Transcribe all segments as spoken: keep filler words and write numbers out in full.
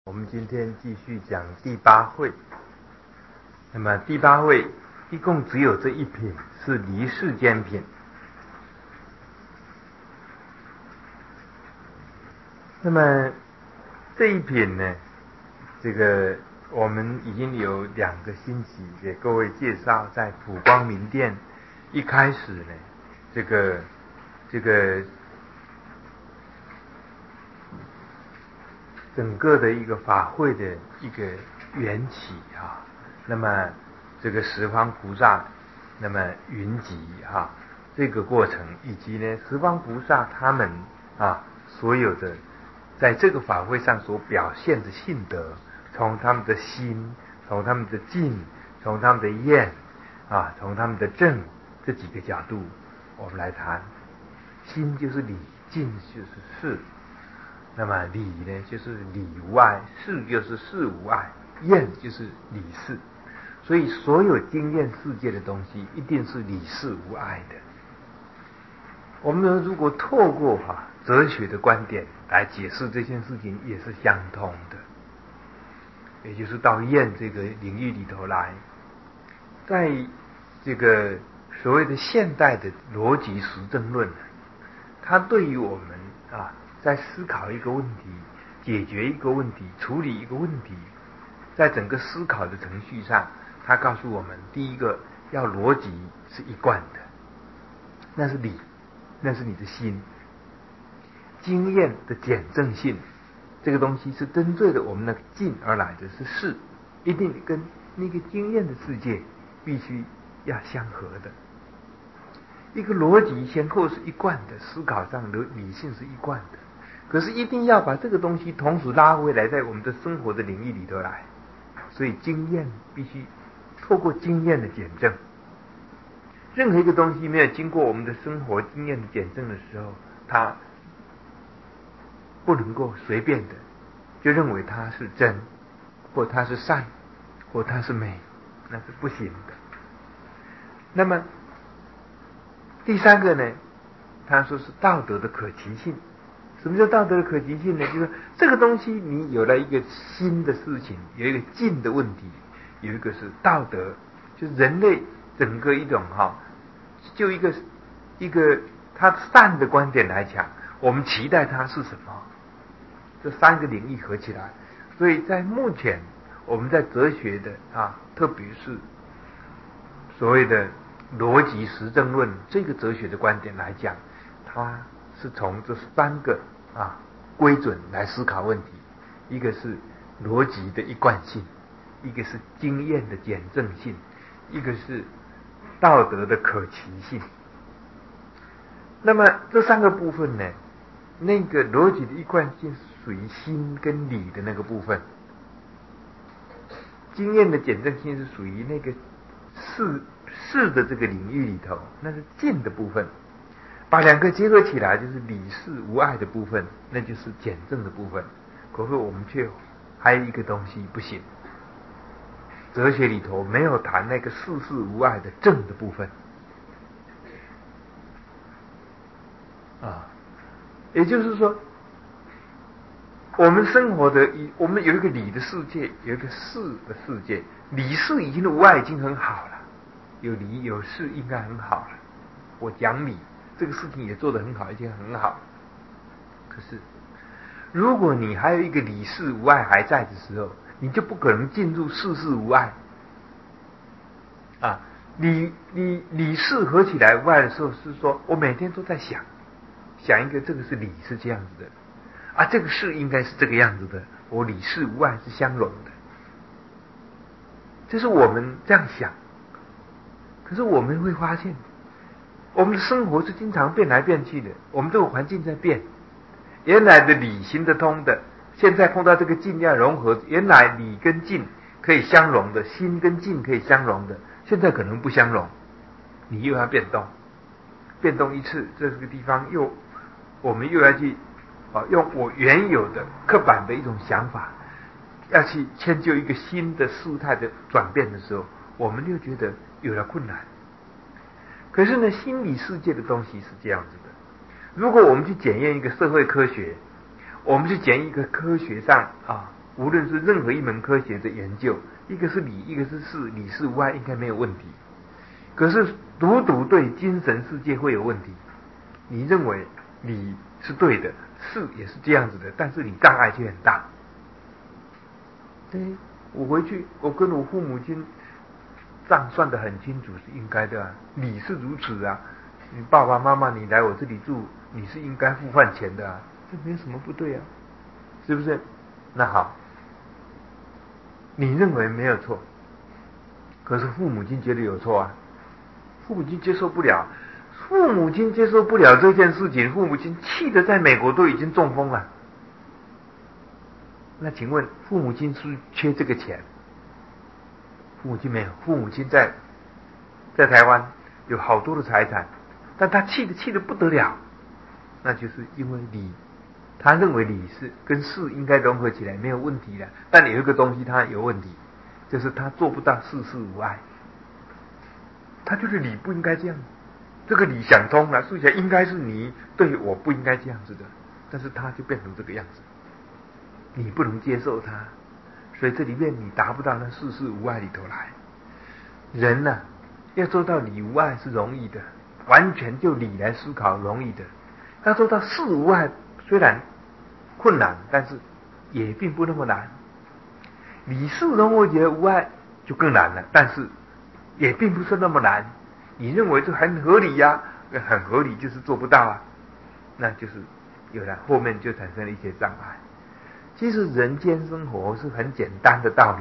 我们今天继续讲第八会。那么第八会一共只有这一品，是离世间品。那么这一品呢，这个我们已经有两个星期给各位介绍，在普光明殿一开始呢，这个这个整个的一个法会的一个缘起啊，那么这个十方菩萨那么云集啊，这个过程，以及呢十方菩萨他们啊所有的在这个法会上所表现的性德，从他们的心，从他们的静，从他们的厌啊，从他们的正这几个角度我们来谈。心就是理，静就是事。那么理呢，就是理无碍；事就是事无碍；验就是理事。所以所有经验世界的东西，一定是理事无碍的。我们如果透过哈、啊、哲学的观点来解释这件事情，也是相通的。也就是到验这个领域里头来，在这个所谓的现代的逻辑实证论，它对于我们啊。在思考一个问题，解决一个问题，处理一个问题，在整个思考的程序上，他告诉我们，第一个要逻辑是一贯的，那是理，那是你的心。经验的检证性，这个东西是针对的我们那个境而来的，是事，一定跟那个经验的世界必须要相合的。一个逻辑先后是一贯的，思考上的理性是一贯的，可是一定要把这个东西同时拉回来，在我们的生活的领域里头来。所以经验必须透过经验的检证，任何一个东西没有经过我们的生活经验的检证的时候，它不能够随便的就认为它是真，或它是善，或它是美，那是不行的。那么第三个呢，他说是道德的可及性。什么叫道德的可及性呢？就是这个东西你有了一个新的事情，有一个静的问题，有一个是道德，就是人类整个一种哈，就一个一个他善的观点来讲，我们期待它是什么？这三个领域合起来，所以在目前我们在哲学的啊，特别是所谓的逻辑实证论这个哲学的观点来讲，它是从这三个啊规准来思考问题，一个是逻辑的一贯性，一个是经验的检证性，一个是道德的可齐性。那么这三个部分呢，那个逻辑的一贯性属于心跟理的那个部分，经验的检证性是属于那个事事的这个领域里头，那是静的部分。把两个结合起来，就是理事无碍的部分，那就是检证的部分。可是我们却还有一个东西不行，哲学里头没有谈那个事事无碍的正的部分啊。也就是说，我们生活的我们有一个理的世界，有一个事的世界。理事已经无碍已经很好了，有理有事应该很好了。我讲理这个事情也做得很好，已经很好。可是如果你还有一个理事无碍还在的时候，你就不可能进入事事无碍啊。理理理事合起来无碍的时候，是说我每天都在想想一个这个是理是这样子的啊，这个事应该是这个样子的，我理事无碍是相容的。这是我们这样想，可是我们会发现我们的生活是经常变来变去的，我们这个环境在变，原来的理行得通的，现在碰到这个静要融合，原来理跟静可以相融的，心跟静可以相融的，现在可能不相融，你又要变动，变动一次，这个地方又我们又要去啊，用我原有的刻板的一种想法，要去迁就一个新的事态的转变的时候，我们又觉得有了困难。可是呢，心理世界的东西是这样子的。如果我们去检验一个社会科学，我们去检验一个科学上啊无论是任何一门科学的研究，一个是理，一个是事，理事无碍应该没有问题。可是独独对精神世界会有问题。你认为理是对的，事也是这样子的，但是你障碍却很大。对，我回去，我跟我父母亲账算得很清楚，是应该的啊，理是如此啊。你爸爸妈妈，你来我这里住，你是应该付饭钱的啊，这没有什么不对啊，是不是？那好，你认为没有错，可是父母亲觉得有错啊，父母亲接受不了，父母亲接受不了这件事情，父母亲气得在美国都已经中风了。那请问，父母亲是不是缺这个钱？父母亲没有，父母亲在在台湾有好多的财产，但他气的气的不得了，那就是因为理，他认为理是跟事应该融合起来没有问题的，但有一个东西他有问题，就是他做不到事事无碍，他就是理不应该这样，这个理想通了，事情应该是你对我不应该这样子的，但是他就变成这个样子，你不能接受他，所以这里面你达不到那事事无碍里头来。人呢、啊，要做到理无碍是容易的，完全就理来思考容易的。要做到事无碍虽然困难，但是也并不那么难。理事融合起来无碍就更难了，但是也并不是那么难。你认为这很合理呀、啊？很合理就是做不到啊，那就是有了后面就产生了一些障碍。其实人间生活是很简单的道理，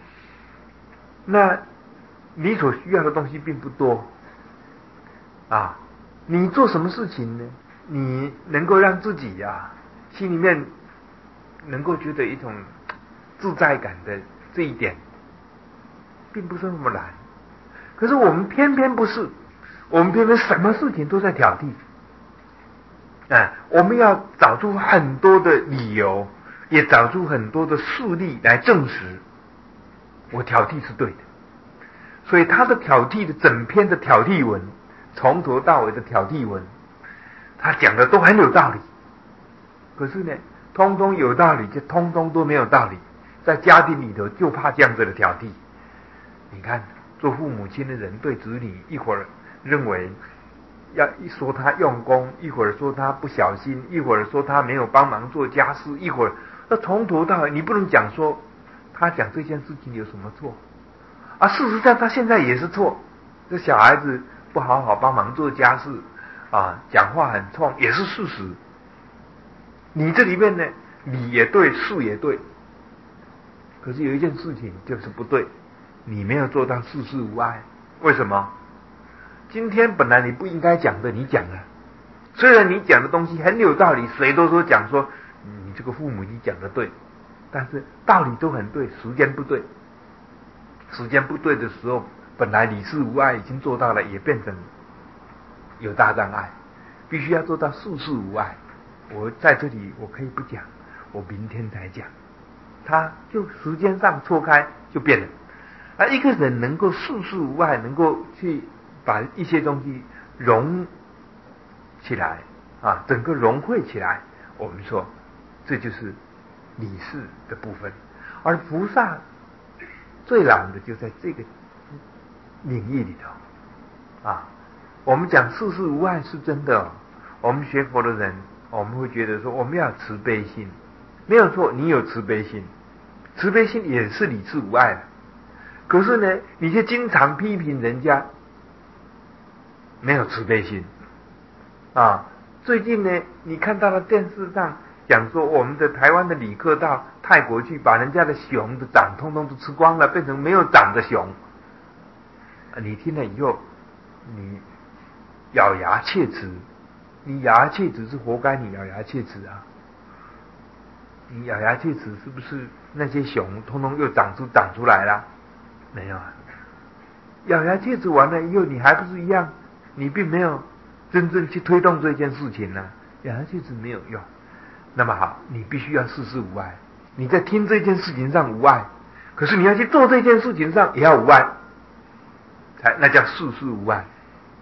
那你所需要的东西并不多啊。你做什么事情呢？你能够让自己啊心里面能够觉得一种自在感的这一点，并不是那么难。可是我们偏偏不是，我们偏偏什么事情都在挑剔啊！我们要找出很多的理由，也找出很多的事例来证实我挑剔是对的。所以他的挑剔的整篇的挑剔文，从头到尾的挑剔文，他讲的都很有道理。可是呢，通通有道理，就通通都没有道理。在家庭里头就怕这样子的挑剔。你看，做父母亲的人对子女，一会儿认为要一说他用功，一会儿说他不小心，一会儿说他没有帮忙做家事，一会儿那从头到尾，你不能讲说他讲这件事情有什么错啊？事实上他现在也是错，这小孩子不好好帮忙做家事啊，讲话很冲，也是事实。你这里面呢，理也对，事也对，可是有一件事情就是不对，你没有做到事事无碍。为什么？今天本来你不应该讲的，你讲了。虽然你讲的东西很有道理，谁都说讲说你这个父母你讲的对，但是道理都很对，时间不对。时间不对的时候，本来理事无碍已经做到了，也变成有大障碍。必须要做到事事无碍。我在这里我可以不讲，我明天才讲，他就时间上错开就变了。而一个人能够事事无碍，能够去把一些东西融起来啊，整个融汇起来，我们说这就是理事的部分。而菩萨最难的就在这个领域里头啊。我们讲事事无碍是真的、哦，我们学佛的人，我们会觉得说我们要慈悲心，没有错，你有慈悲心，慈悲心也是理事无碍的。可是呢，你却经常批评人家没有慈悲心啊。最近呢，你看到了电视上讲说，我们的台湾的旅客到泰国去，把人家的熊的掌通通都吃光了，变成没有掌的熊。你听了以后，你咬牙切齿，你咬牙切齿是活该，你咬牙切齿啊！你咬牙切齿是不是那些熊通通又长出长出来了？没有啊！咬牙切齿完了以后，你还不是一样？你并没有真正去推动这件事情呢、啊，咬牙切齿没有用。那么好，你必须要事事无碍。你在听这件事情上无碍，可是你要去做这件事情上也要无碍，才那叫事事无碍。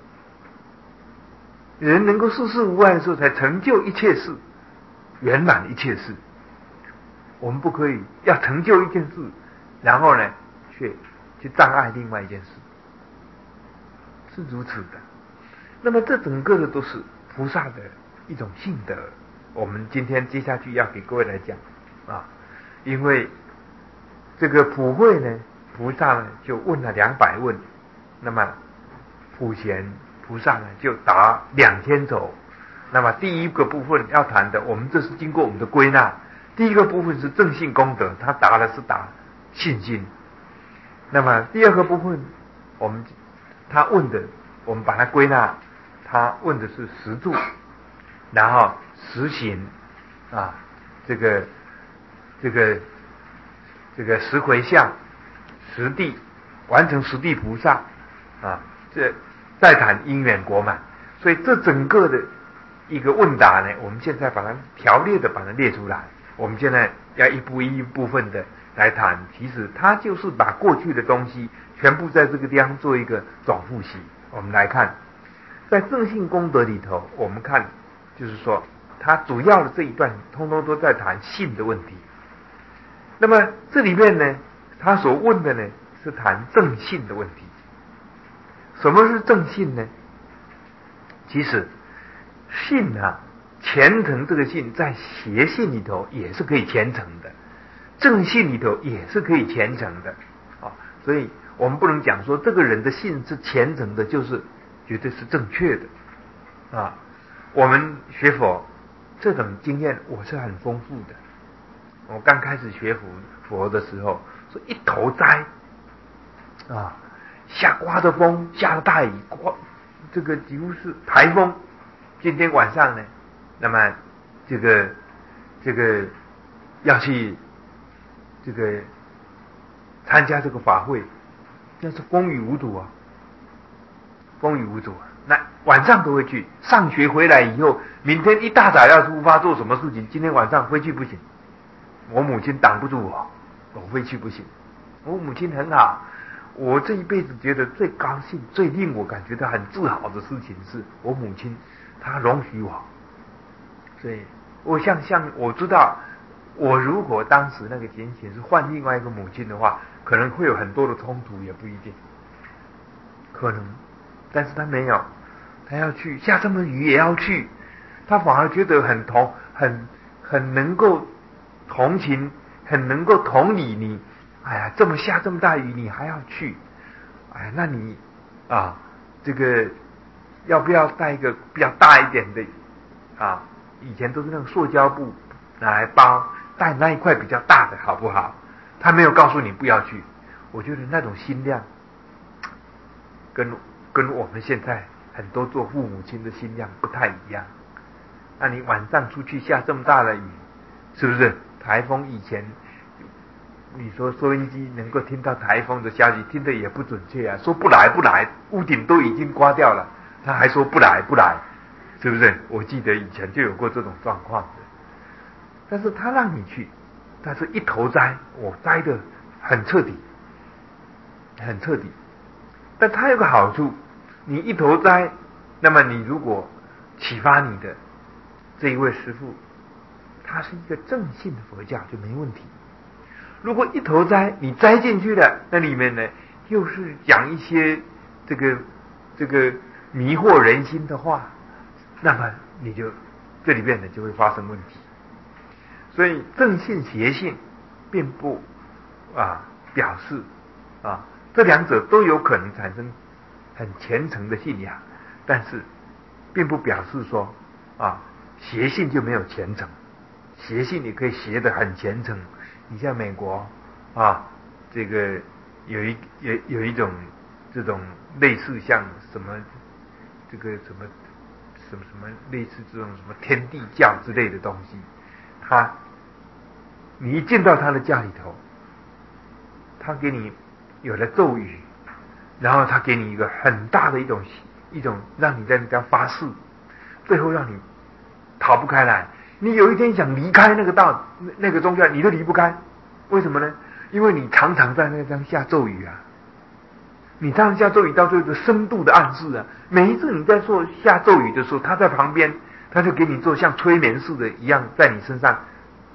人能够事事无碍的时候，才成就一切事，圆满一切事。 我们不可以要成就一件事，然后呢，却去障碍另外一件事，是如此的。那么这整个的都是菩萨的一种性德。我们今天接下去要给各位来讲啊，因为这个普会呢，菩萨呢就问了两百问，那么普贤菩萨呢就答两千首。那么第一个部分要谈的，我们这是经过我们的归纳。第一个部分是正信功德，他答的是答信心。那么第二个部分，我们他问的，我们把它归纳，他问的是实住，然后实行啊，这个这个这个十回向，十地完成十地菩萨啊，这再谈因缘果满。所以这整个的一个问答呢，我们现在把它条列的把它列出来。我们现在要一步一部分的来谈，其实它就是把过去的东西全部在这个地方做一个总复习。我们来看，在正信功德里头，我们看就是说，它主要的这一段通通都在谈信的问题。那么这里面呢，他所问的呢是谈正信的问题。什么是正信呢？其实信啊，虔诚这个信在邪信里头也是可以虔诚的，正信里头也是可以虔诚的啊。所以我们不能讲说这个人的信是虔诚的，就是绝对是正确的啊。我们学佛这种经验我是很丰富的。我刚开始学佛佛的时候，是一头栽啊，下刮的风，下的大雨，刮这个几乎是台风。今天晚上呢，那么这个这个要去这个参加这个法会，那是风雨无阻啊，风雨无阻啊。那晚上都会去，上学回来以后，明天一大早要出发做什么事情，今天晚上非去不行。我母亲挡不住我，我非去不行。我母亲很好，我这一辈子觉得最高兴、最令我感觉到很自豪的事情是我母亲她容许我。所以我像像我知道，我如果当时那个情形是换另外一个母亲的话，可能会有很多的冲突，也不一定，可能。但是她没有，她要去，下这么雨也要去，她反而觉得很同很很能够同情，很能够同理你。哎呀，这么下这么大雨，你还要去？哎，那你啊，这个要不要带一个比较大一点的啊？以前都是那种塑胶布拿来包，带那一块比较大的好不好？他没有告诉你不要去。我觉得那种心量，跟跟我们现在很多做父母亲的心量不太一样。那你晚上出去下这么大的雨，是不是？台风以前，你说收音机能够听到台风的消息，听得也不准确啊，说不来不来，屋顶都已经刮掉了，他还说不来不来，是不是？我记得以前就有过这种状况的。但是他让你去，但是一头栽，我栽得很彻底，很彻底。但他有个好处，你一头栽，那么你如果启发你的这一位师父，他是一个正信的佛教就没问题。如果一头栽，你栽进去了，那里面呢又是讲一些这个这个迷惑人心的话，那么你就这里面呢就会发生问题。所以正信邪信并不啊表示啊这两者都有可能产生很虔诚的信仰，但是并不表示说啊邪信就没有虔诚。邪信你可以邪得很虔诚。你像美国啊，这个有一有有一种这种类似像什么这个什么什么什么类似这种什么天地教之类的东西，他你一进到他的家里头，他给你有了咒语，然后他给你一个很大的一种一种让你在那边发誓，最后让你逃不开来。你有一天想离开那个道那个宗教，你都离不开。为什么呢？因为你常常在那张下咒语啊，你常常下咒语到最后的深度的暗示啊。每一次你在做下咒语的时候，他在旁边，他就给你做像催眠似的一样，在你身上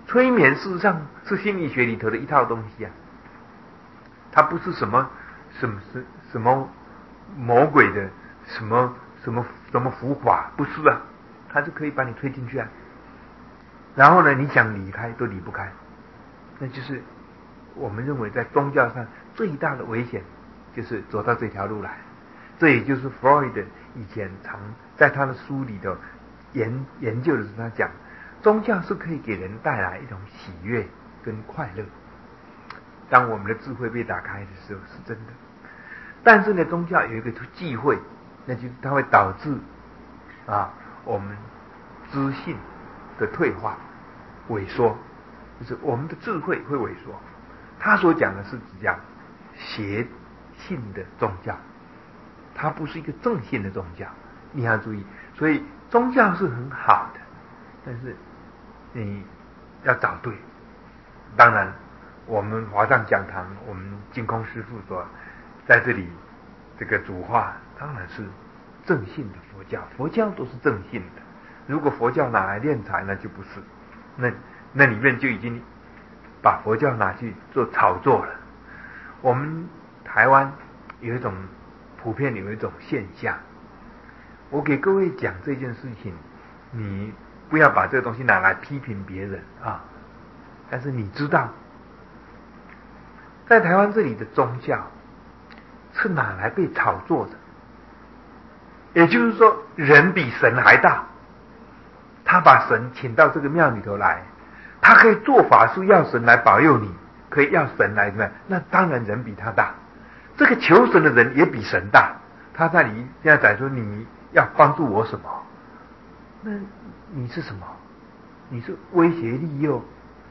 催眠事实上是心理学里头的一套东西啊，它不是什么什么什什么魔鬼的什么什么什么符法，不是啊，它是可以把你推进去啊。然后呢，你想离开都离不开，那就是我们认为在宗教上最大的危险，就是走到这条路来。这也就是弗洛伊德以前常在他的书里头研研究的时候，他讲宗教是可以给人带来一种喜悦跟快乐。当我们的智慧被打开的时候，是真的。但是呢，宗教有一个忌讳，那就是它会导致啊我们知性的退化、萎缩，就是我们的智慧会萎缩。他所讲的是指讲邪性的宗教，它不是一个正性的宗教，你要注意。所以宗教是很好的，但是你要找对。当然我们华藏讲堂，我们净空师父所在这里这个主化，当然是正信的佛教，佛教都是正信的。如果佛教拿来敛财，那就不是，那那里面就已经把佛教拿去做炒作了。我们台湾有一种普遍有一种现象，我给各位讲这件事情，你不要把这个东西拿来批评别人啊。但是你知道，在台湾这里的宗教是拿来被炒作的，也就是说，人比神还大。他把神请到这个庙里头来，他可以做法术要神来保佑你，可以要神来呢，那当然人比他大。这个求神的人也比神大，他在你现在讲说你要帮助我什么？那你是什么？你是威胁利诱，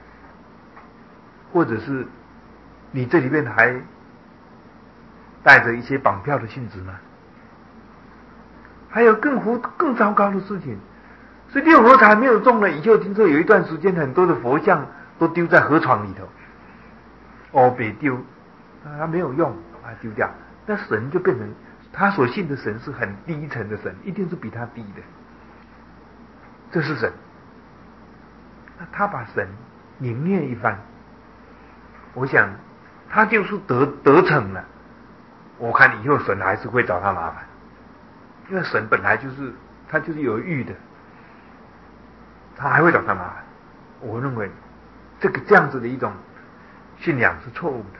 或者是你这里面还带着一些绑票的性质吗？还有更胡更糟糕的事情，是六合彩没有中了以后，听说有一段时间很多的佛像都丢在河床里头，哦，别丢，啊，没有用，把它丢掉。那神就变成他所信的神是很低层的神，一定是比他低的，这是神。那他把神凌虐一番，我想他就是得得逞了。我看以后神还是会找他麻烦，因为神本来就是他就是有欲的，他还会找他麻烦。我认为这个这样子的一种信仰是错误的。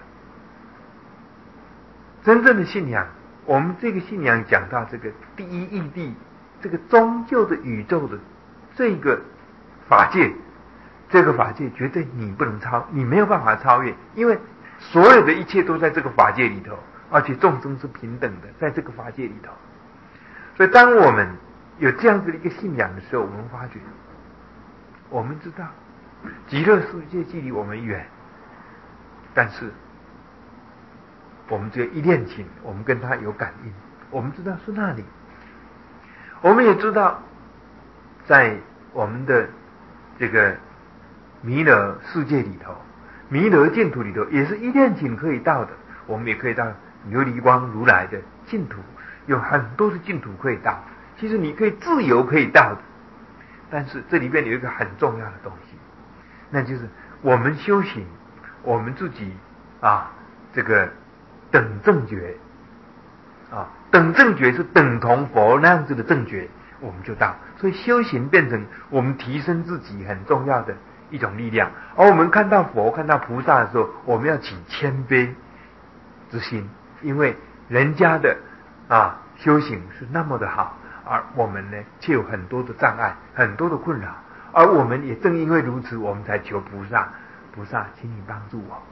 真正的信仰，我们这个信仰讲到这个第一义谛，这个终究的宇宙的这个法界，这个法界绝对你不能超，你没有办法超越，因为所有的一切都在这个法界里头，而且众生是平等的，在这个法界里头。所以当我们有这样子的一个信仰的时候，我们发觉，我们知道极乐世界距离我们远，但是我们只有一念情，我们跟他有感应，我们知道是那里。我们也知道在我们的这个弥勒世界里头，弥勒净土里头也是一念情可以到的。我们也可以到琉璃光如来的净土，有很多的净土可以到，其实你可以自由可以到的。但是这里面有一个很重要的东西，那就是我们修行，我们自己啊这个等正觉啊，等正觉是等同佛那样子的正觉，我们就到。所以修行变成我们提升自己很重要的一种力量。而我们看到佛、看到菩萨的时候，我们要起谦卑之心，因为人家的啊修行是那么的好，而我们呢却有很多的障碍、很多的困扰。而我们也正因为如此，我们才求菩萨，菩萨，请你帮助我。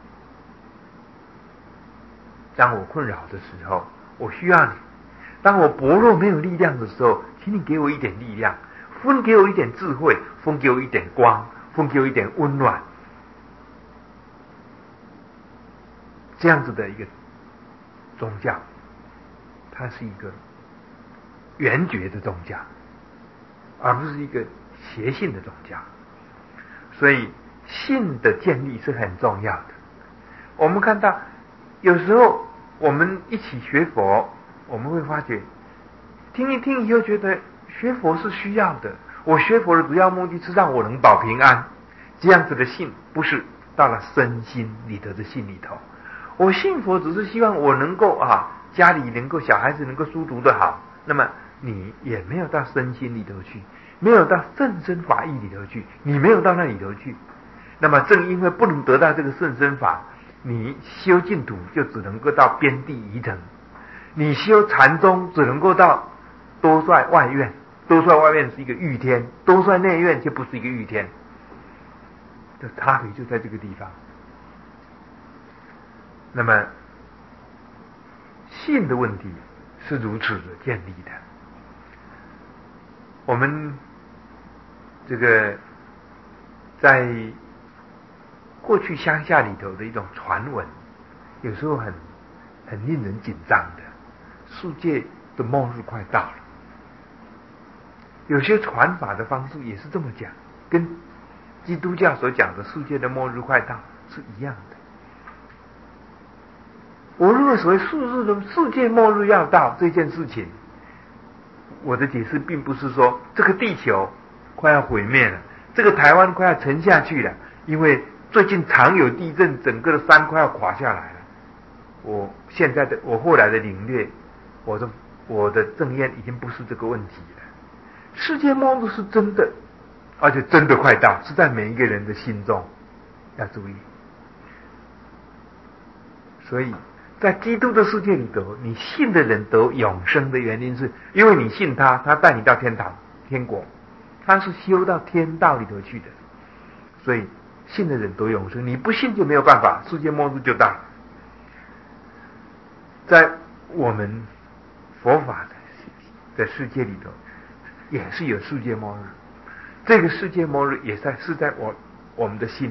当我困扰的时候，我需要你；当我薄弱没有力量的时候，请你给我一点力量，分给我一点智慧，分给我一点光，分给我一点温暖。这样子的一个宗教，它是一个圆觉的宗教，而不是一个邪性的宗教。所以信的建立是很重要的。我们看到有时候我们一起学佛，我们会发觉听一听以后觉得学佛是需要的，我学佛的主要目的是让我能保平安， 这样子的信不是到了身心里头的信里头。我信佛只是希望我能够啊，家里能够小孩子能够书读得好，那么你也没有到身心里头去，没有到甚深法义里头去，你没有到那里头去。那么正因为不能得到这个甚深法，你修净土就只能够到边地仪藤，你修禅宗只能够到多帅外院，多帅外院是一个御天，多帅内院就不是一个御天，这差别就在这个地方。那么信的问题是如此的建立的。我们这个在过去乡下里头的一种传闻，有时候很很令人紧张的，世界的末日快到了。有些传法的方式也是这么讲，跟基督教所讲的世界的末日快到是一样的。我认为所谓世日的世界末日要到这件事情，我的解释并不是说这个地球快要毁灭了，这个台湾快要沉下去了，因为最近常有地震，整个的山快要垮下来了。我现在的我后来的领略，我的我的正验已经不是这个问题了。世界末日是真的，而且真的快到，是在每一个人的心中，要注意。所以在基督的世界里头，你信的人得永生的原因是因为你信他，他带你到天堂天国，他是修到天道里头去的，所以信的人得永生，你不信就没有办法，世界末日就到。在我们佛法的世界里头也是有世界末日，这个世界末日也在是在我我们的心，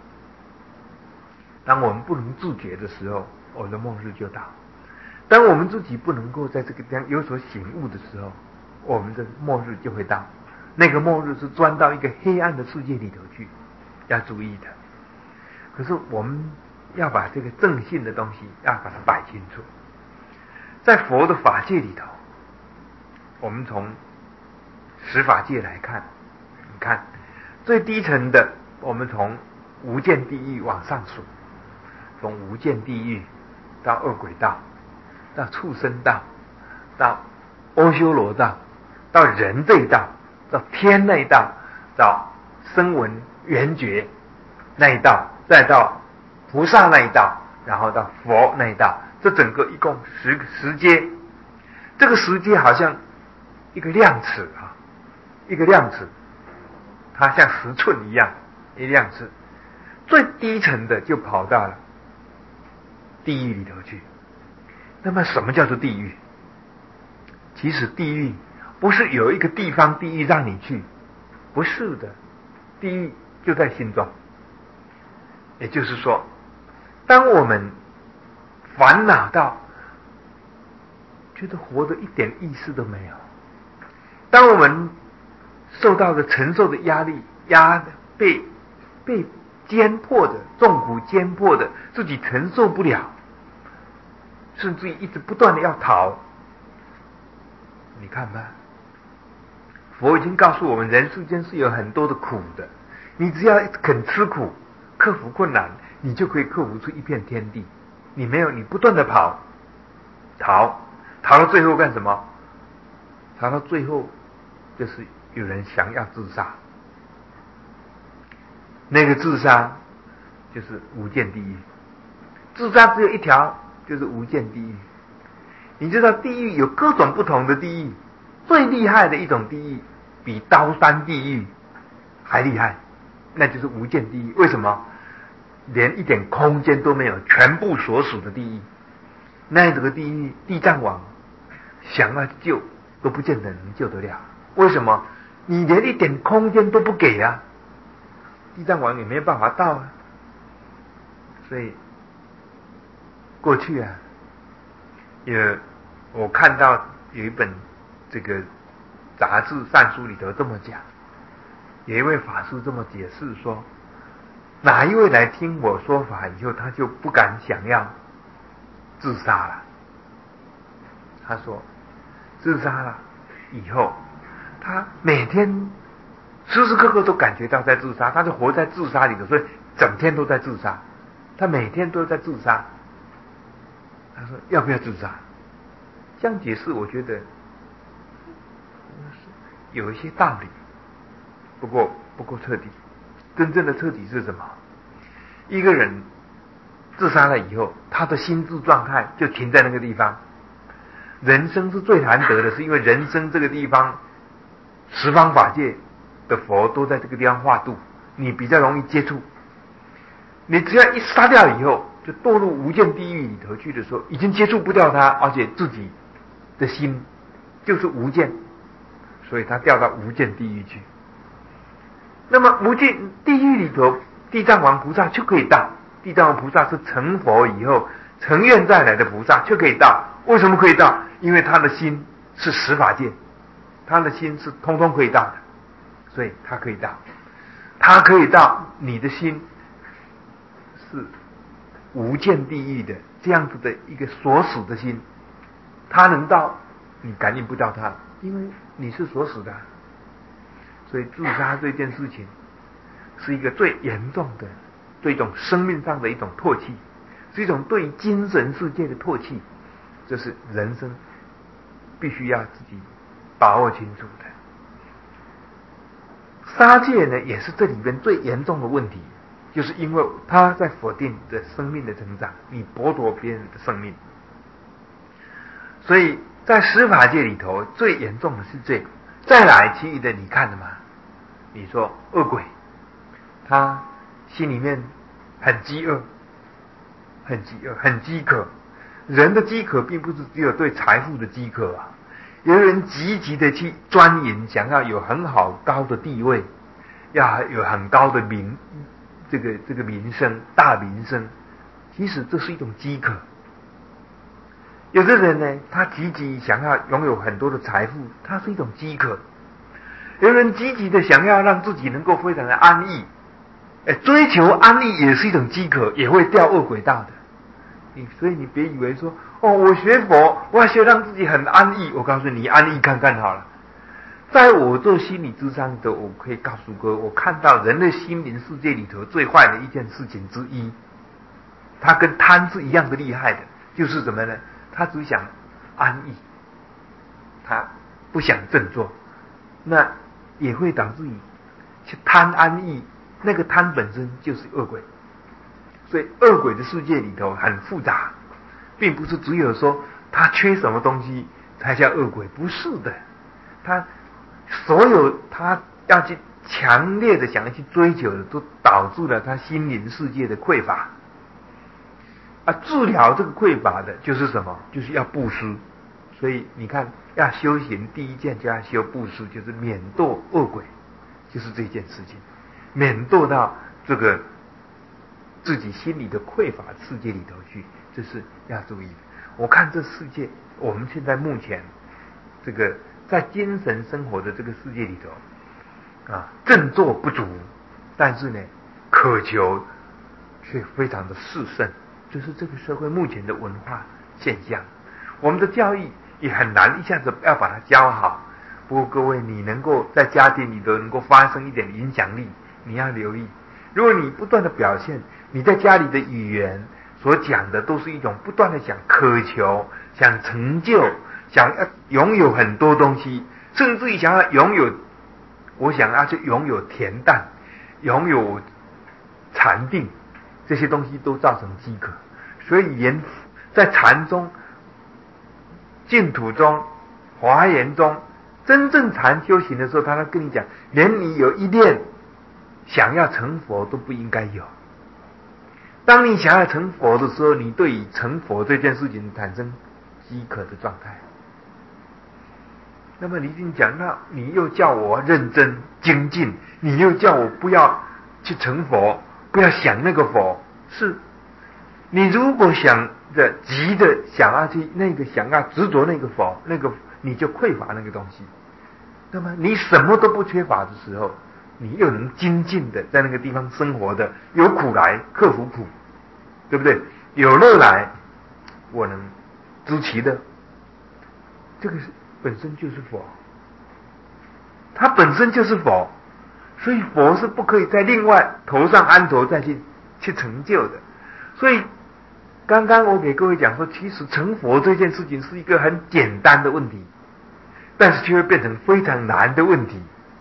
当我们不能自觉的时候，我们的末日就到。当我们自己不能够在这个地方有所醒悟的时候，我们的末日就会到。那个末日是钻到一个黑暗的世界里头去，要注意的。可是我们要把这个正信的东西要把它摆清楚。在佛的法界里头，我们从十法界来看，你看最低层的，我们从无间地狱往上数，从无间地狱到恶鬼道，到畜生道，到阿修罗道，到人这一道，到天那一道，到声闻缘觉那一道，再到菩萨那一道，然后到佛那一道，这整个一共十十阶。这个十阶好像一个量尺啊，一个量尺，它像十寸一样，一个量尺。最低层的就跑到了地狱里头去。那么什么叫做地狱？其实地狱不是有一个地方地狱让你去，不是的，地狱就在心中。也就是说，当我们烦恼到觉得活得一点意思都没有，当我们受到的承受的压力压被被煎迫的重苦煎迫的，自己承受不了，甚至于一直不断的要逃。你看吧，佛已经告诉我们，人世间是有很多的苦的，你只要肯吃苦，克服困难，你就可以克服出一片天地。你没有，你不断的跑逃逃到最后干什么？逃到最后就是有人想要自杀，那个自杀就是无间地狱。自杀只有一条，就是无间地狱。你知道地狱有各种不同的地狱，最厉害的一种地狱比刀山地狱还厉害，那就是无间地狱。为什么？连一点空间都没有，全部所属的地狱。那这个地狱，地藏王想要救都不见得能救得了。为什么？你连一点空间都不给啊，地藏王也没有办法到啊。所以过去啊，有我看到有一本这个杂志善书里头这么讲，有一位法师这么解释说，哪一位来听我说法以后，他就不敢想要自杀了。他说自杀了以后，他每天时时刻刻都感觉到在自杀，他就活在自杀里头，所以整天都在自杀，他每天都在自杀。他说要不要自杀？这样解释我觉得有一些道理，不过不够彻底。真正的彻底是什么？一个人自杀了以后，他的心智状态就停在那个地方。人生是最难得的，是因为人生这个地方十方法界的佛都在这个地方化度，你比较容易接触。你只要一杀掉以后，就堕入无间地狱里头去的时候，已经接触不掉他，而且自己的心就是无间，所以他掉到无间地狱去。那么无间地狱里头，地藏王菩萨就可以到。地藏王菩萨是成佛以后成愿再来的菩萨，就可以到。为什么可以到？因为他的心是十法界，他的心是通通可以到的，所以他可以到。他可以到你的心是无间地狱的这样子的一个锁死的心，他能到，你感应不到他，因为你是锁死的。所以自杀这件事情是一个最严重的，对一种生命上的一种唾弃，是一种对精神世界的唾弃，这是人生必须要自己把握清楚的。杀戒呢，也是这里边最严重的问题，就是因为他在否定你的生命的成长，你剥夺别人的生命。所以在十法界里头，最严重的是这个。再来，其余的你看了吗？你说恶鬼，他心里面很饥饿，很饥饿，很饥渴。人的饥渴并不是只有对财富的饥渴啊，有人积极的去钻营，想要有很好高的地位，要有很高的名，这个这个名声，大名声。其实这是一种饥渴。有的人呢，他积极想要拥有很多的财富，他是一种饥渴。有人积极的想要让自己能够非常的安逸，哎，追求安逸也是一种饥渴，也会掉恶鬼道的。你所以你别以为说，哦，我学佛，我要学让自己很安逸。我告诉你，你安逸看看好了。在我做心理咨商的，我可以告诉各位，我看到人类心灵世界里头最坏的一件事情之一，它跟贪是一样的厉害的，就是什么呢？他只想安逸，他不想振作，那也会导致你去贪安逸，那个贪本身就是恶鬼。所以恶鬼的世界里头很复杂，并不是只有说他缺什么东西才叫恶鬼，不是的。他所有他要去强烈的想要去追求的，都导致了他心灵世界的匮乏。啊，治疗这个匮乏的就是什么？就是要布施。所以你看，要修行第一件就要修布施，就是免堕恶鬼，就是这件事情，免堕到这个自己心里的匮乏世界里头去，这是要注意的。我看这世界，我们现在目前这个在精神生活的这个世界里头啊，振作不足，但是呢，渴求却非常的炽盛。就是这个社会目前的文化现象，我们的教育也很难一下子要把它教好。不过各位，你能够在家庭里头能够发生一点影响力，你要留意。如果你不断的表现，你在家里的语言所讲的都是一种不断的想渴求、想成就、想要拥有很多东西，甚至于想要拥有，我想要去拥有恬淡、拥有禅定，这些东西都造成饥渴。所以言在禅中、净土中、华严中，真正禅修行的时候，他会跟你讲，连你有一念想要成佛都不应该有。当你想要成佛的时候，你对于成佛这件事情产生饥渴的状态。那么你已经讲，那你又叫我认真精进，你又叫我不要去成佛，不要想那个佛。是你如果想着急着想要去那个想要执着那个佛，那个你就匮乏那个东西。那么你什么都不缺乏的时候，你又能精进的在那个地方生活的，有苦来克服苦，对不对？有乐来我能知其乐，这个本身就是佛，它本身就是佛。 所以佛是不可以在另外头上安头再去去成就的。所以刚刚我给各位讲说，其实成佛这件事情是一个很简单的问题，但是却会变成非常难的问题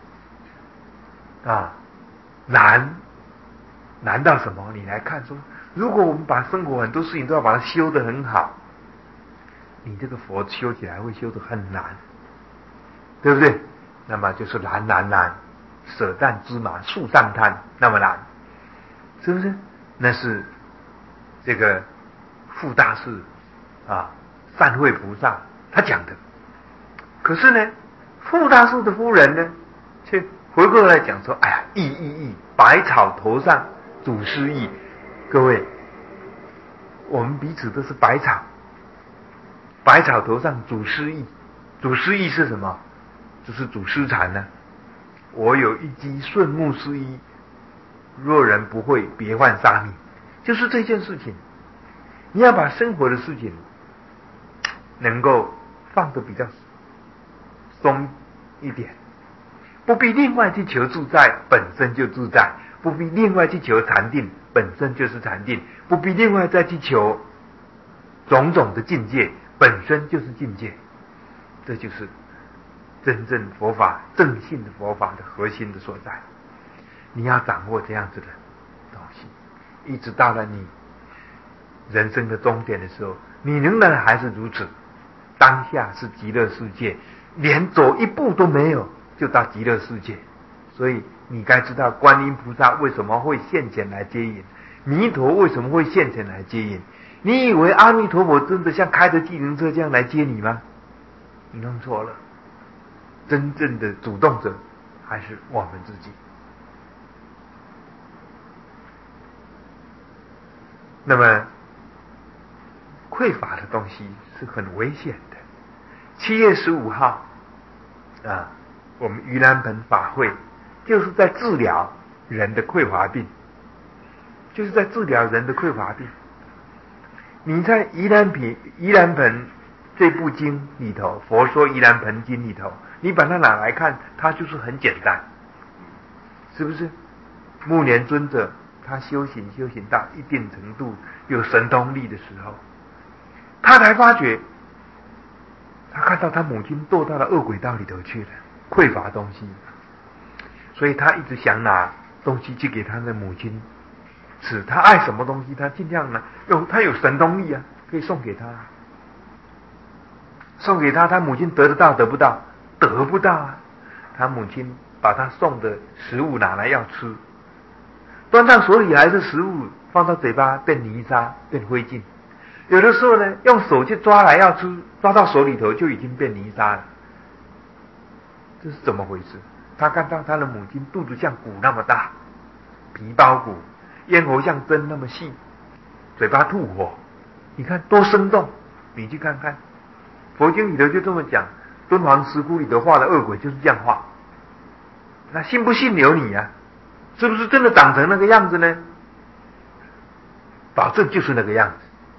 啊！难难到什么？你来看说，如果我们把生活很多事情都要把它修得很好，你这个佛修起来会修得很难，对不对？那么就是难难难，舍淡芝麻树上摊，那么难，是不是？那是这个富大士啊，善慧菩萨他讲的。可是呢，富大士的夫人呢，却回过来讲说：“哎呀，意意意，百草头上祖师意。”各位，我们彼此都是百草，百草头上祖师意。祖师意是什么？就是祖师禅呢。我有一机顺木师衣，若人不会，别患沙弥。就是这件事情，你要把生活的事情能够放得比较松一点，不必另外去求自在，本身就自在；不必另外去求禅定，本身就是禅定；不必另外再去求种种的境界，本身就是境界。这就是真正佛法正信的佛法的核心的所在。你要掌握这样子的东西，一直到了你人生的终点的时候，你仍然还是如此。当下是极乐世界，连走一步都没有就到极乐世界。所以你该知道观音菩萨为什么会现前来接引，弥陀为什么会现前来接引。你以为阿弥陀佛真的像开着计程车这样来接你吗？你弄错了，真正的主动者还是我们自己。那么匮乏的东西是很危险的。七月十五号啊，我们盂兰盆法会就是在治疗人的匮乏病，就是在治疗人的匮乏病。你在盂兰盆盂兰盆这部经里头，佛说盂兰盆经里头，你把它拿来看，它就是很简单，是不是？目连尊者他修行修行到一定程度，有神通力的时候，他才发觉，他看到他母亲堕到了恶鬼道里头去了，匮乏东西，所以他一直想拿东西去给他的母亲吃。他爱什么东西，他尽量呢用，他有神通力啊，可以送给他，送给他，他母亲得得到得不到？得不到啊！他母亲把他送的食物拿来要吃，端到手里还是食物，放到嘴巴变泥沙变灰烬。有的时候呢，用手去抓来要吃，抓到手里头就已经变泥沙了。这是怎么回事？他看到他的母亲肚子像鼓那么大，皮包骨，咽喉像针那么细，嘴巴吐火，你看多生动！你去看看，佛经里头就这么讲，敦煌石窟里头画的恶鬼就是这样画。那信不信由你啊？是不是真的长成那个样子呢？保证就是那个样子。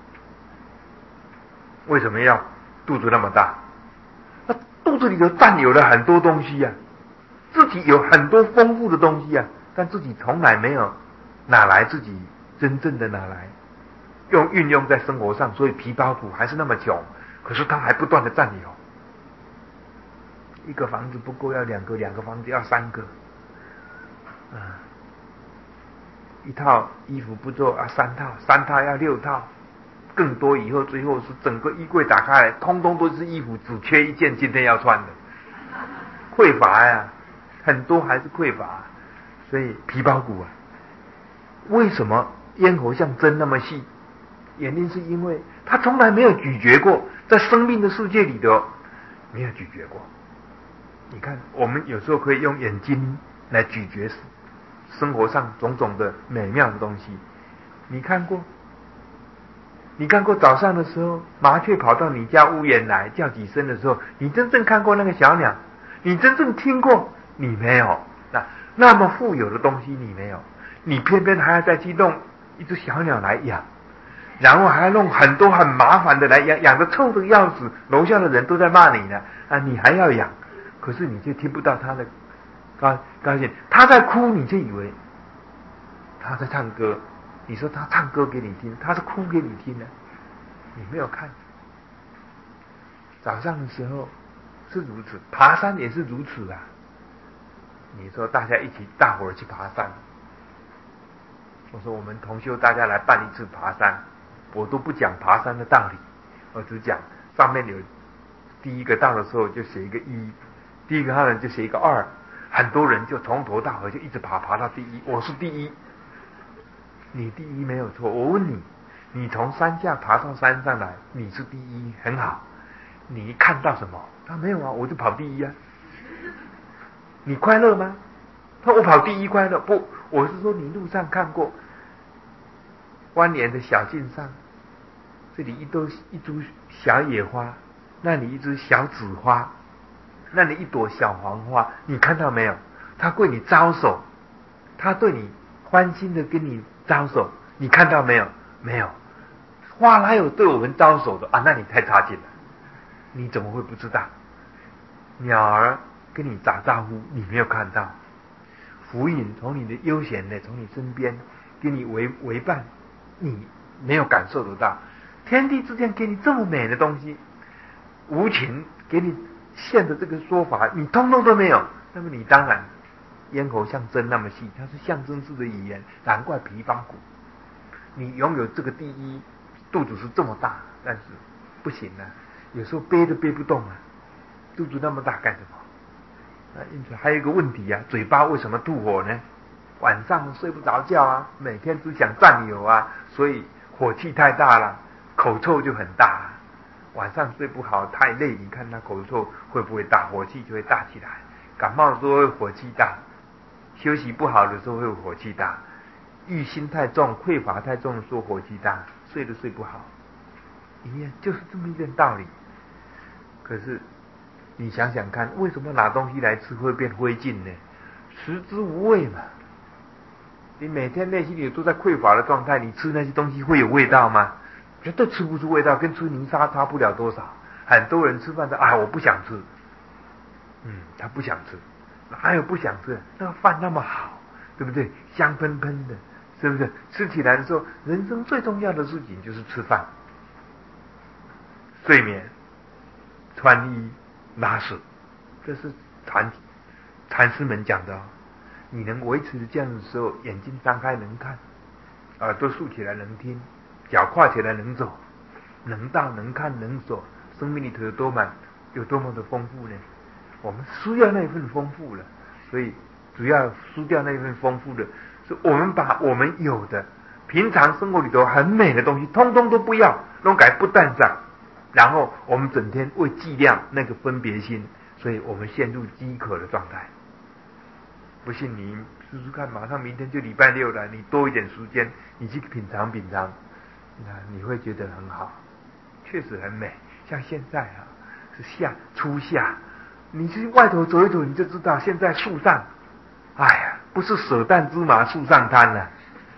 为什么要肚子那么大？那肚子里头占有了很多东西呀、啊，自己有很多丰富的东西啊，但自己从来没有拿来自己真正的拿来用运用在生活上，所以皮包骨还是那么穷。可是他还不断的占有，一个房子不够要两个，两个房子要三个，啊，一套衣服不够啊三套，三套要六套。更多以后，最后是整个衣柜打开来，通通都是衣服，只缺一件今天要穿的。匮乏呀，很多还是匮乏，所以皮包骨啊。为什么咽喉像针那么细？原因是因为他从来没有咀嚼过，在生命的世界里头没有咀嚼过。你看，我们有时候可以用眼睛来咀嚼生活上种种的美妙的东西，你看过？你看过早上的时候，麻雀跑到你家屋檐来叫几声的时候，你真正看过那个小鸟？你真正听过？你没有。那那么富有的东西你没有，你偏偏还要再去弄一只小鸟来养，然后还要弄很多很麻烦的来养，养得臭的要死，楼下的人都在骂你呢啊，你还要养，可是你却听不到他的高高兴，他在哭，你就以为他在唱歌。你说他唱歌给你听，他是哭给你听的，你没有看。早上的时候是如此，爬山也是如此啊。你说大家一起，大伙儿去爬山，我说我们同修大家来办一次爬山，我都不讲爬山的道理，我只讲上面有第一个到的时候就写一个一，第一个到人就写一个二，很多人就从头到尾就一直爬爬到第一，我是第一，你第一没有错。我问你，你从山下爬到山上来，你是第一，很好。你看到什么？他没有啊，我就跑第一啊。你快乐吗？他我跑第一快乐不？我是说你路上看过蜿蜒的小径上，这里一朵一株小野花，那里一只小紫花，那里一朵小黄花，你看到没有？他对你招手，他对你欢欣的跟你招手，你看到没有？没有。花哪有对我们招手的啊？那你太差劲了，你怎么会不知道？鸟儿跟你打招呼，你没有看到。浮云从你的悠闲的从你身边跟你围围伴，你没有感受得到。天地之间给你这么美的东西，无情给你现的这个说法，你通通都没有。那么你当然咽喉像针那么细，它是象征式的语言，难怪皮包骨。你拥有这个第一，肚子是这么大，但是不行啊，有时候背都背不动啊，肚子那么大干什么？啊，因此还有一个问题啊，嘴巴为什么吐火呢？晚上睡不着觉啊，每天只想占有啊，所以火气太大了，口臭就很大啊。晚上睡不好太累，你看他口臭会不会大？火气就会大起来。感冒的时候会火气大，休息不好的时候会火气大，欲心太重、匮乏太重的时候火气大，睡都睡不好。一样就是这么一件道理。可是你想想看，为什么拿东西来吃会变灰烬呢？食之无味嘛。你每天内心里都在匮乏的状态，你吃那些东西会有味道吗？绝对吃不出味道，跟吃泥沙差不了多少。很多人吃饭说啊，我不想吃，嗯，他不想吃，哪有不想吃？那个饭那么好，对不对？香喷喷的，是不是？吃起来的时候，人生最重要的事情就是吃饭、睡眠、穿衣、拉屎，这是禅禅师们讲的哦。你能维持这样的时候，眼睛张开能看，耳朵竖起来能听，脚跨起来能走，能到能看能走，生命里头有多满有多么的丰富呢？我们输掉那一份丰富了，所以主要输掉那一份丰富的，是我们把我们有的平常生活里头很美的东西，通通都不要，弄改不淡上，然后我们整天为计量那个分别心，所以我们陷入饥渴的状态。不信你试试看，马上明天就礼拜六了，你多一点时间，你去品尝品尝，那你会觉得很好，确实很美。像现在啊，是夏初夏，你去外头走一走，你就知道现在树上，哎呀，不是舍淡芝麻树上摊了，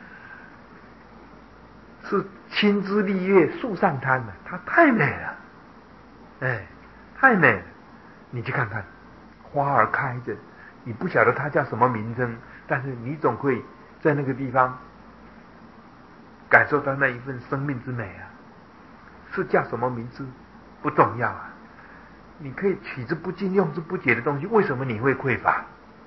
是青枝绿叶树上摊了，它太美了，哎，太美了。你去看看，花儿开着。你不晓得它叫什么名称，但是你总会在那个地方感受到那一份生命之美啊！是叫什么名字不重要啊，你可以取之不尽用之不竭的东西，为什么你会匮乏？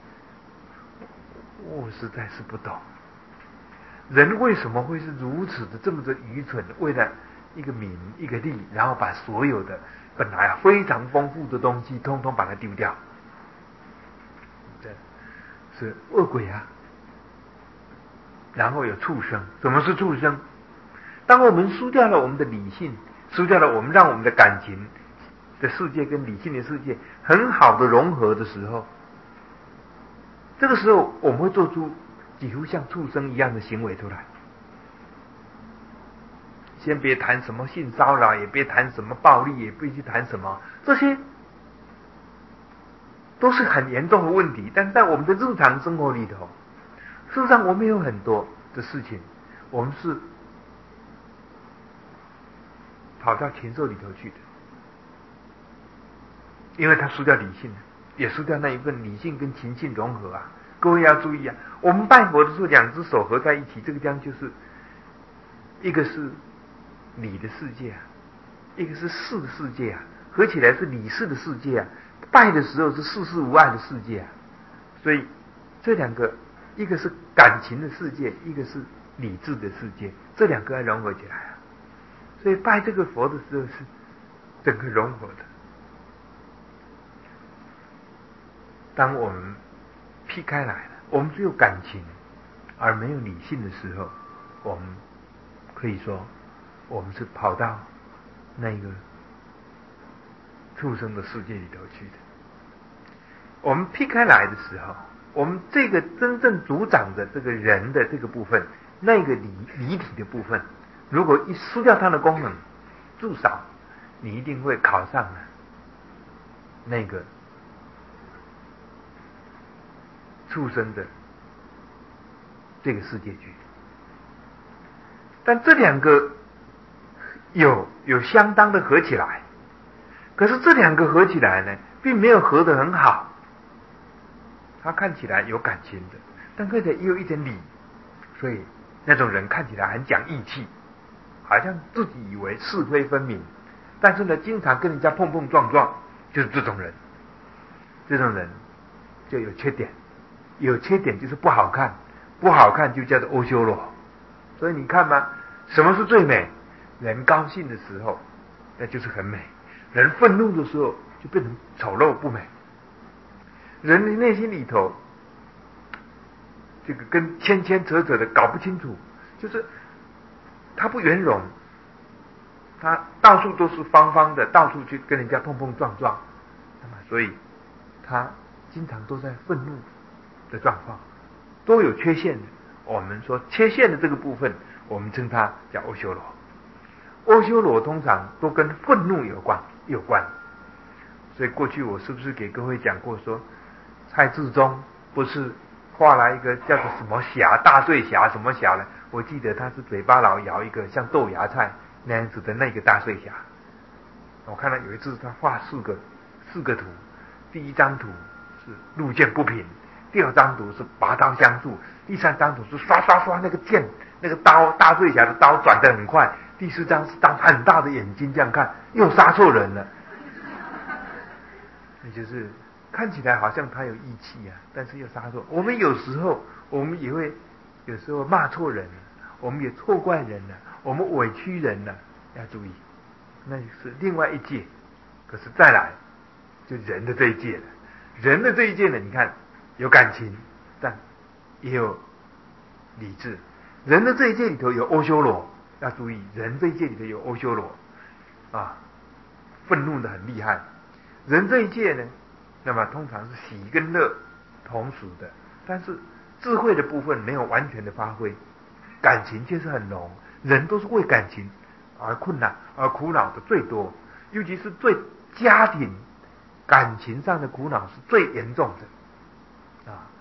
我实在是不懂，人为什么会是如此的这么的愚蠢，为了一个名一个利，然后把所有的本来非常丰富的东西通通把它丢掉。是恶鬼啊，然后有畜生。什么是畜生？当我们输掉了我们的理性，输掉了我们让我们的感情的世界跟理性的世界很好的融合的时候，这个时候我们会做出几乎像畜生一样的行为出来。先别谈什么性骚扰，也别谈什么暴力，也别去谈什么，这些都是很严重的问题。但是在我们的日常生活里头，事实上我们有很多的事情，我们是跑到禽兽里头去的，因为他输掉理性了。 也失掉那一份理性跟情性融合啊。各位要注意啊，我们拜佛的时候，两只手合在一起，这个将就是一个是理的世界啊，一个是事的世界啊，合起来是理事的世界啊。拜的时候是世事无碍的世界啊，所以这两个，一个是感情的世界，一个是理智的世界，这两个要融合起来啊。所以拜这个佛的时候是整个融合的。当我们劈开来了，我们只有感情而没有理性的时候，我们可以说我们是跑到那个畜生的世界里头去的。我们劈开来的时候，我们这个真正主掌的这个人的这个部分，那个理理体的部分，如果一失掉它的功能，至少你一定会考上了那个畜生的这个世界去。但这两个有有相当的合起来，可是这两个合起来呢，并没有合得很好。他看起来有感情的，但看起来也有一点理，所以那种人看起来很讲义气，好像自己以为是非分明，但是呢，经常跟人家碰碰撞撞，就是这种人。这种人就有缺点，有缺点就是不好看，不好看就叫做欧修罗。所以你看嘛，什么是最美？人高兴的时候，那就是很美；人愤怒的时候，就变成丑陋不美。人的内心里头，这个跟牵牵扯扯的搞不清楚，就是他不圆融，他到处都是方方的，到处去跟人家碰碰撞撞，那么所以他经常都在愤怒的状况，都有缺陷的。我们说缺陷的这个部分，我们称它叫欧修罗。欧修罗通常都跟愤怒有关有关，所以过去我是不是给各位讲过说，蔡志忠不是画来一个叫做什么侠，大醉侠什么侠呢？我记得他是嘴巴老咬一个像豆芽菜那样子的那个大醉侠。我看到有一次他画四个四个图，第一张图是路见不平，第二张图是拔刀相助，第三张图是刷刷刷那个剑那个刀大醉侠的刀转得很快，第四张是张很大的眼睛这样看，又杀错人了。那就是看起来好像他有义气啊，但是又杀错。我们有时候我们也会有时候骂错人了，我们也错怪人了，我们委屈人了，要注意，那是另外一界。可是再来就人的这一界了，人的这一界呢，你看有感情，但也有理智。人的这一界里头有欧修罗，要注意，人这一界里头有欧修罗啊，愤怒的很厉害。人这一界呢，那么通常是喜跟乐同时的，但是智慧的部分没有完全的发挥，感情却是很浓。人都是为感情而困难而苦恼的最多，尤其是对家庭感情上的苦恼是最严重的啊。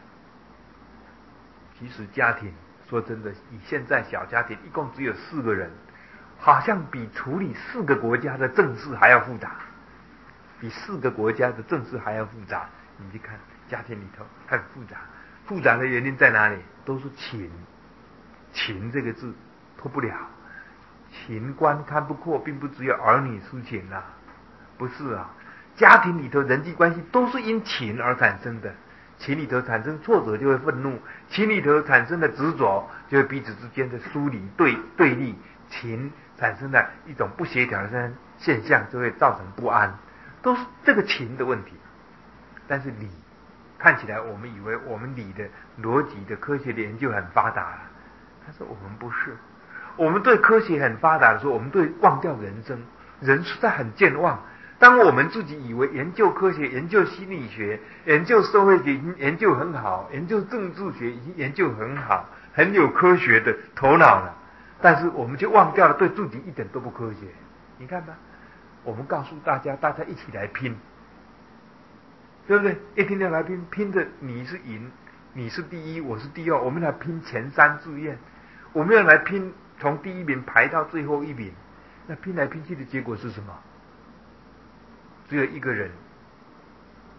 其实家庭说真的，以现在小家庭一共只有四个人，好像比处理四个国家的政事还要复杂，比四个国家的政事还要复杂。你去看家庭里头很复杂，复杂的原因在哪里？都是情，情这个字脱不了。情关看不破，并不只有儿女私情啊，不是啊。家庭里头人际关系都是因情而产生的，情里头产生挫折就会愤怒，情里头产生的执着就会彼此之间的疏离对对立，情产生的一种不协调的现象就会造成不安，都是这个情的问题。但是理看起来我们以为我们理的逻辑的科学的研究很发达了，但是我们不是。我们对科学很发达的时候，我们对忘掉人生，人实在很健忘。当我们自己以为研究科学、研究心理学、研究社会学已经研究很好，研究政治学已经研究很好，很有科学的头脑了，但是我们就忘掉了对自己一点都不科学。你看吧，我们告诉大家，大家一起来拼，对不对？一天天来拼，拼的你是赢，你是第一，我是第二，我们来拼前三志愿，我们要来拼从第一名排到最后一名。那拼来拼去的结果是什么？只有一个人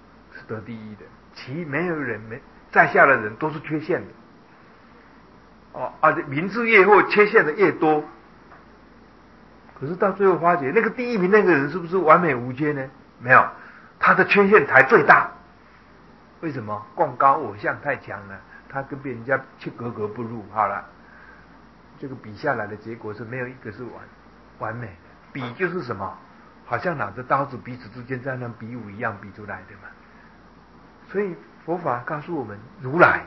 得第一的，其没有人没在下的人都是缺陷的。哦啊，名次越后，缺陷的越多。可是到最后发觉，那个第一名那个人是不是完美无缺呢？没有，他的缺陷才最大。为什么？贡高偶像太强了，他跟别人家去格格不入。好了，这个比下来的结果是没有一个是完完美的。比就是什么？好像拿着刀子彼此之间在那比武一样比出来的嘛。所以佛法告诉我们，如来。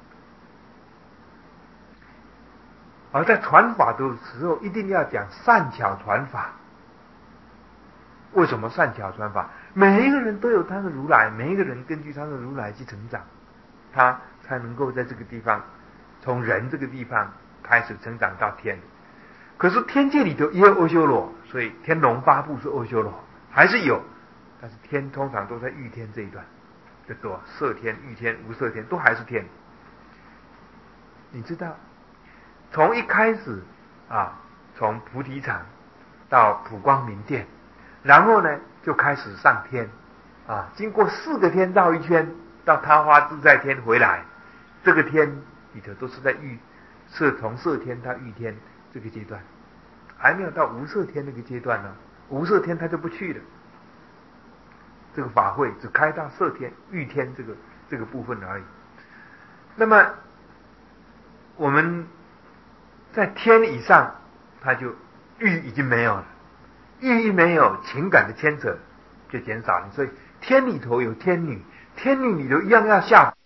而在传法的时候，一定要讲善巧传法。为什么善巧传法？每一个人都有他的如来，每一个人根据他的如来去成长，他才能够在这个地方，从人这个地方开始成长到天。可是天界里头也有阿修罗，所以天龙八部是阿修罗，还是有，但是天通常都在欲天这一段，就多色天、欲天、无色天都还是天。你知道？从一开始啊，从菩提场到普光明殿，然后呢就开始上天啊，经过四个天绕一圈，到他花自在天回来，这个天里头都是在欲色，从色天到欲天这个阶段，还没有到无色天那个阶段呢。无色天他就不去了，这个法会只开到色天、欲天这个这个部分而已。那么我们在天以上，他就欲已经没有了，欲一没有，情感的牵扯就减少了。所以天里头有天女，天女里头一样要下